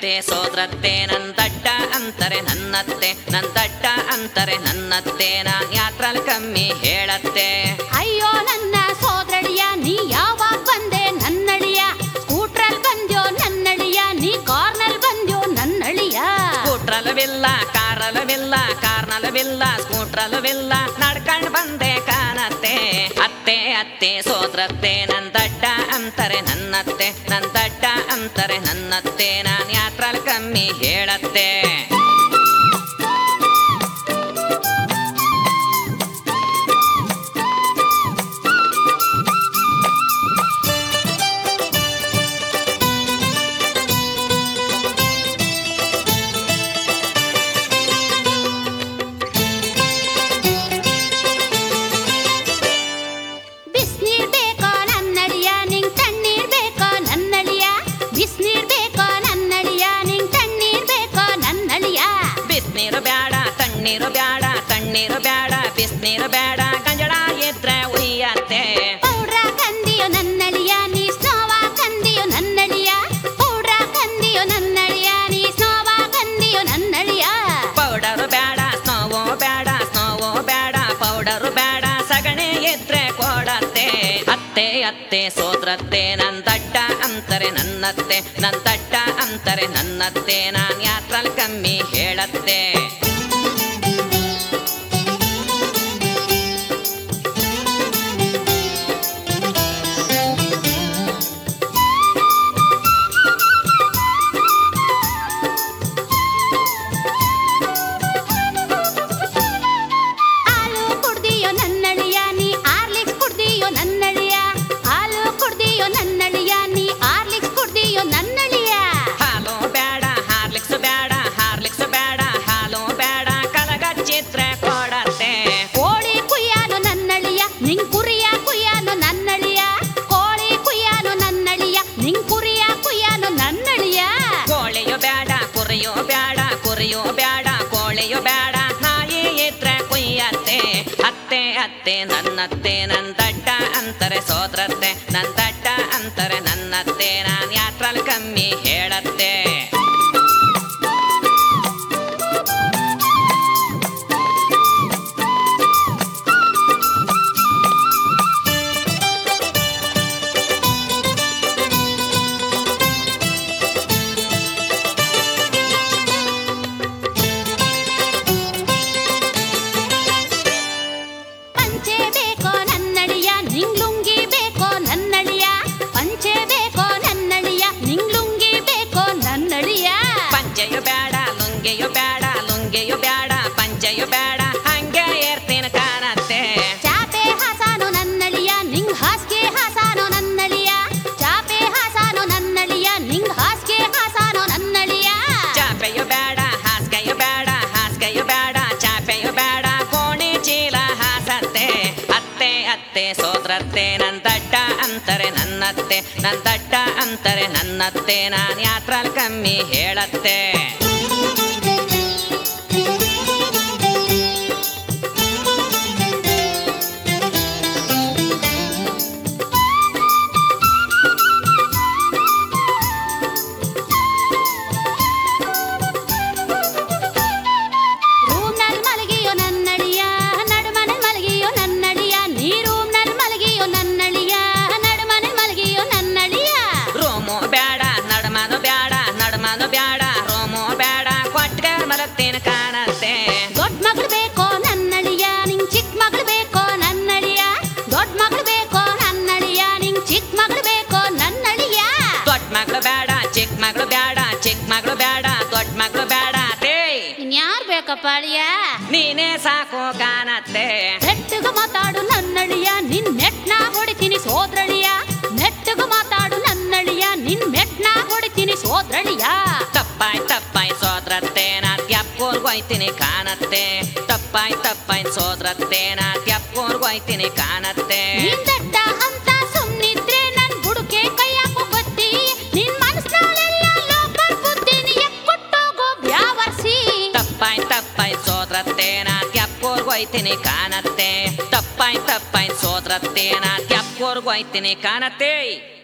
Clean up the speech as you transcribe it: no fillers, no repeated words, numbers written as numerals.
ಅತ್ತೆ ಸೋದರತ್ತೆ ನಂದಡ್ಡ ಅಂತಾರೆ ನನ್ನತ್ತೆ ನಂದಡ್ಡ ಅಂತಾರೆ ನನ್ನತ್ತೆ ನಾನ್ ಯಾತ್ರಲ್ಲಿ ಕಮ್ಮಿ ಹೇಳತ್ತೆ. ಅಯ್ಯೋ ನನ್ನ ಸೋದರಳಿಯ ನೀ ಯಾವಾಗ ಬಂದೆ ನನ್ನಳಿಯ ಸ್ಕೂಟ್ರಲ್ಲಿ ಬಂದ್ಯೋ ನನ್ನಳಿಯ ನೀ ಕಾರ್ನಲ್ಲಿ ಬಂದ್ಯೋ ನನ್ನಳಿಯ. ಸ್ಕೂಟ್ರಲ್ವಿಲ್ಲ ಕಾರಲ್ವಿಲ್ಲ ಕಾರ್ನಲ್ವಿಲ್ಲ ಸ್ಕೂಟ್ರಲ್ವಿಲ್ಲ ನಡ್ಕಂಡ್ ಬಂದೆ ಕಾಣತ್ತೆ. ಅತ್ತೆ ಅತ್ತೆ ಸೋದರತ್ತೆ ನಂದಡ್ಡ ಅಂತಾರೆ ನನ್ನತ್ತೆ ನಂದಡ್ಡ ಅಂತಾರೆ ನನ್ನತ್ತೆ ನಾನ್ ಯಾತ್ರಲ್ಲಿ ಕಮ್ಮಿ ಹೇಳತ್ತೆ. ತಣ್ಣೀರು ಬ್ಯಾಡ ತಣ್ಣೀರು ಬ್ಯಾಡ ಬಿಸ್ನೀರು ಬ್ಯಾಡ ಗಂಜಳ ಇದ್ರೆ ಉಯ್ಯತ್ತೆ. ಪೌಡ್ರ ಕಂದಿಯೋ ನನ್ನಳಿಯ ನೀ ಸ್ನೋವ ಕಂದಿಯೋ ನನ್ನಳಿಯ ಪೌಡ್ರ ಕಂದಿಯೋ ನನ್ನಳಿಯ ನೀ ಸ್ನೋವ ಕಂದಿಯೋ ನನ್ನಳಿಯ. ಪೌಡರು ಬ್ಯಾಡ ಸ್ನೋವು ಬೇಡ ಸ್ನೋವು ಬೇಡ ಪೌಡರು ಬೇಡ ಸಗಣಿ ಇದ್ರೆ ಕೊಡತ್ತೆ. ಅತ್ತೆ ಅತ್ತೆ ಸೋದರತ್ತೆ ನಂದಡ್ಡ ಅಂತಾರೆ ನನ್ನತ್ತೆ ನಂದಡ್ಡ ಅಂತಾರೆ ನನ್ನತ್ತೆ ನಾನ್ ಯಾತ್ರಲ್ಲಿ ಕಮ್ಮಿ ಹೇಳತ್ತೆ. ಕುರಿಯೋ ಬ್ಯಾಡ ಕೋಳೆಯೋ ಬ್ಯಾಡ ನಾಯಿ ಇದ್ರೆ ಕುಯ್ಯತ್ತೆ. ಅತ್ತೆ ಅತ್ತೆ ನನ್ನತ್ತೆ ನಂದಡ್ಡ ಅಂತಾರೆ ಸೋದರತ್ತೆ ನಂದಡ್ಡ ಅಂತಾರೆ ನನ್ನತ್ತೆ ನಾನ್ ಯಾತ್ರಲ್ಲಿ ಕಮ್ಮಿ ಹೇಳತ್ತೆ. ಪಂಚೆಯು ಬೇಡ ಲುಂಗೆಯು ಬೇಡ ಲುಂಗೆಯು ಬೇಡ ಪಂಚೆಯು ಬೇಡ ಹಂಗೆ ಏರ್ತೀನಿ ಕಾಣತ್ತೆ. ಚಾಪೆ ಹಾಸಾನು ನನ್ನಳಿಯ ನಿಂಗ್ ಹಾಸ್ಗೆ ಹಾಸಾನು ನನ್ನಳಿಯ ಚಾಪೆ ಹಾಸಾನು ನನ್ನಳಿಯ ನಿಂಗ್ ಹಾಸ್ಗೆ ಹಾಸಾನು ನನ್ನಳಿಯ. ಚಾಪೆಯು ಬೇಡ ಹಾಸ್ಗೆಯು ಬೇಡ ಹಾಸ್ಗೆಯು ಬೇಡ ಚಾಪೆಯು ಬೇಡ ಕೋಣಿ ಚೀಲ ಹಾಸತ್ತೆ. ಅತ್ತೆ ಅತ್ತೆ ಸೋದರತ್ತೆ ನಂದಡ್ಡ ಅಂತಾರೆ ನನ್ನತ್ತೆ ನಂದಡ್ಡ ಅಂತಾರೆ ನನ್ನತ್ತೆ ನಾನ್ ಯಾತ್ರಲ್ಲಿ ಕಮ್ಮಿ ಹೇಳತ್ತೆ. ಬ್ಯಾಡ ರೋಮೋ ಬೇಡ ಕೊಟ್ಗೆ ಮಲಗ್ತೇನೆ ಕಾಣತ್ತೆ. ದೊಡ್ಡ ಮಗಳು ಬೇಕೋ ನನ್ನಳಿಯ ನಿಂಗ್ ಚಿಕ್ಕ ಮಗಳು ಬೇಕೋ ನನ್ನಳಿಯ ದೊಡ್ಡ ಮಗಳು ಬೇಕೋ ನನ್ನಳಿಯ ನಿಂಗ್ ಚಿಕ್ಕ ಮಗಳು ಬೇಕೋ ನನ್ನಳಿಯ. ದೊಡ್ಡ ಮಗಳು ಬೇಡ ಚಿಕ್ಕ ಮಗಳು ಬೇಡ ಚಿಕ್ಕ ಮಗಳು ಬೇಡ ದೊಡ್ಡ ಮಗಳು ಬೇಡ ತೇ ಇನ್ಯಾರು ಬೇಕಪ್ಪ ಅಳಿಯ ನೀನೇ ಸಾಕು ಕಾಣತ್ತೆ. ನೆಟ್ಟಗ ಮಾತಾಡು ನನ್ನಳಿಯ ನಿನ್ ನೆಟ್ನ ಹೊಡಿತೀನಿ ಸೋದರಳಿಯ ನೆಟ್ಟಗ ಮಾತಾಡು ನನ್ನಳಿಯ ನಿನ್ ಮೆಟ್ನ ಹೊಡಿತೀನಿ ಸೋದರಳಿಯ. ತಪ್ಪಾಯ್ ತಪ್ಪಾಯ್ ಸೋದರತ್ತೆ ನಾ ತ್ಯಪ್ಪೋರ್ಗೋಯ್ತೀನಿ ಕಾಣತ್ತೆ. ತಪ್ಪಾಯ್ ತಪ್ಪಾಯ್ ಸೋದರತ್ತೆ ನಾ ತ್ಯಪ್ಪೋರ್ಗೋಯ್ತೀನಿ ಕಾಣತ್ತೆ. ದಡ್ಡ ಅಂತ ಸುಮ್ನಿದ್ರೆ ನನ್ ಬುಡುಕೆ ಕೈಯಾಕೋ ಗೊತ್ತಿ ನಿನ್ ಮನಸ್ಸಿನಲ್ಲೆಲ್ಲ ಲೋಕಲ್ ಬುದ್ಧಿನಿ ಎಕ್ಕೊಟ್ಟೋಗೋ ಬ್ಯಾವರ್ಸಿ. ತಪ್ಪಾಯ್ ತಪ್ಪಾಯ್ ಸೋದರತ್ತೆ ನಾ ತ್ಯಪ್ಪೋರ್ಗೋಯ್ತೀನಿ ಕಾಣತ್ತೆ. ತಪ್ಪಾಯ್ ತಪ್ಪಾಯ್ ಸೋದರತ್ತೆ ನಾ ತ್ಯಪ್ಪೋರ್ಗೋಯ್ತೀನಿ ಕಾಣತ್ತೆ.